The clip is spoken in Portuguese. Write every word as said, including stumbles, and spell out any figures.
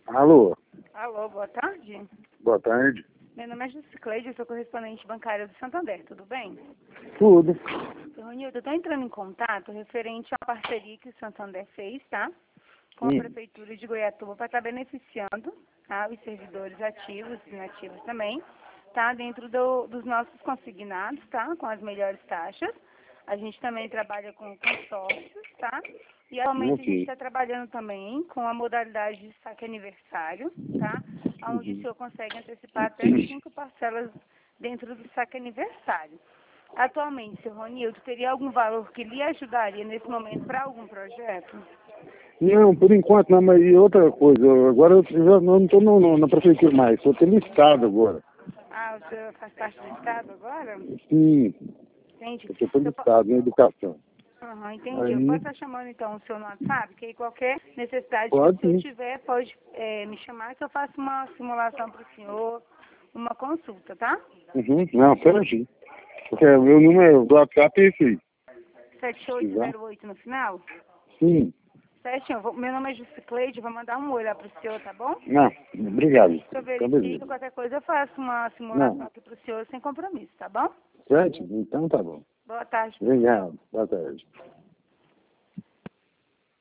Alô, Alô, boa tarde. boa tarde. Meu nome é Juscleide, eu sou correspondente bancária do Santander, tudo bem? Tudo. Seu Ronildo, eu estou entrando em contato referente à parceria que o Santander fez, tá? Com a Hum. Prefeitura de Goiatuba para estar beneficiando, tá? Os servidores ativos e inativos também, tá? Dentro do, dos nossos consignados, tá? Com as melhores taxas. A gente também trabalha com consórcios, tá? E atualmente a gente Ok. está trabalhando também com a modalidade de saque aniversário, tá? Onde o senhor consegue antecipar até cinco parcelas dentro do saque aniversário. Atualmente, seu Ronildo, teria algum valor que lhe ajudaria nesse momento para algum projeto? Não, por enquanto não, mas e outra coisa, eu- agora eu já não estou na prefeitura mais, estou tendo estado agora. Ah, o senhor faz parte do Estado agora? Sim, Entendi. eu estou pelo Eu po- estado, na educação. Aham, entendi. Eu posso Aí, estar chamando então o senhor no WhatsApp, que aí qualquer necessidade que o pode senhor sim. tiver, pode eh, me chamar que eu faço uma simulação para o senhor, uma consulta, tá? Uhum. Não, certinho. Porque o meu número do WhatsApp é esse aí. sete Se oito quiser. zero oito no final? Sim. Certinho. Eu vou- Meu nome é Juscleide, vou mandar um oi lá para o senhor, tá bom? Não, obrigado. Se eu Então, verifico, beleza. qualquer coisa eu faço uma simulação Não, aqui para o senhor sem compromisso, tá bom? certo? Então tá bom. Boa tarde para o senhor. Obrigado. Boa tarde.